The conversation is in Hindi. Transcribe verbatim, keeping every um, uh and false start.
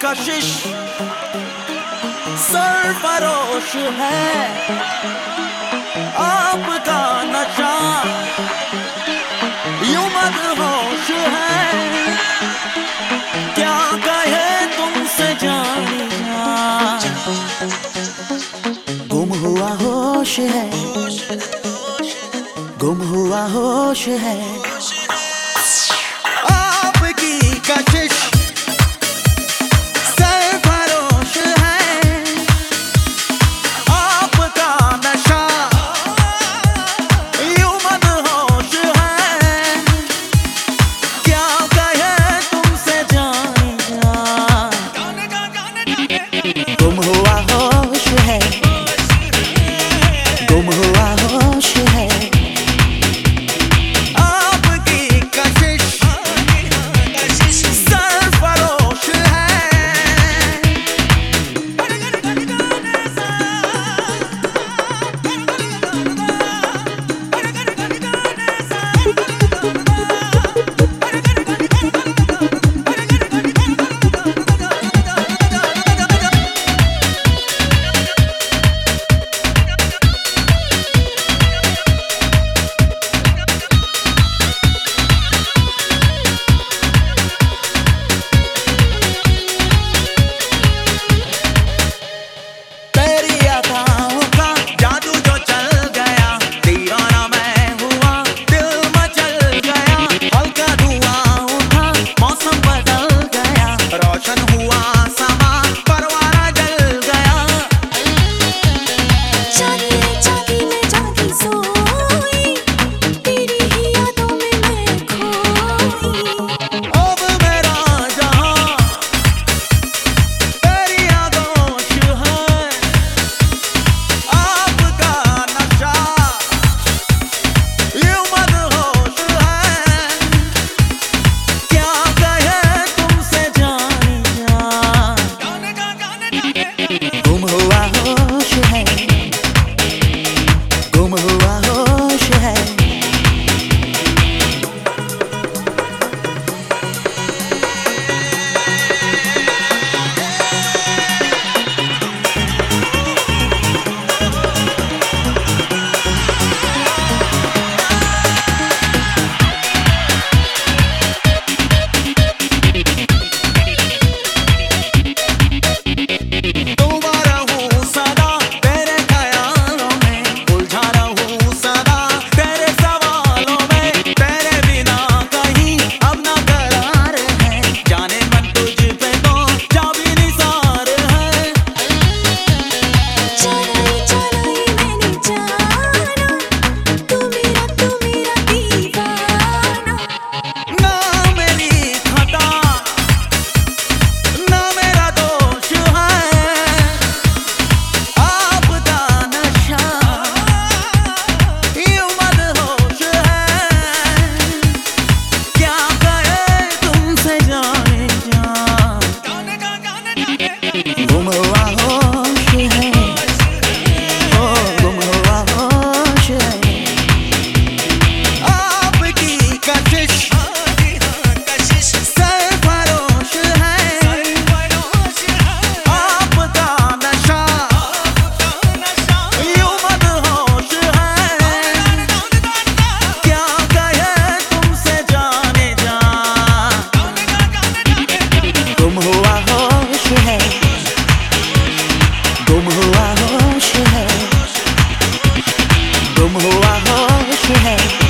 कशिश सरफरोश है, आपका नशा यूं मदहोश है। क्या कहे तुमसे जाने जा, गुम हुआ होश है, गुम हुआ होश है। आपकी कशिश सरफरोश है, आपका नशा यूं मदहोश है। क्या कहे तुमसे जाने जा, गुम हुआ होश है, गुम हुआ होश है। गुम हुआ होश है।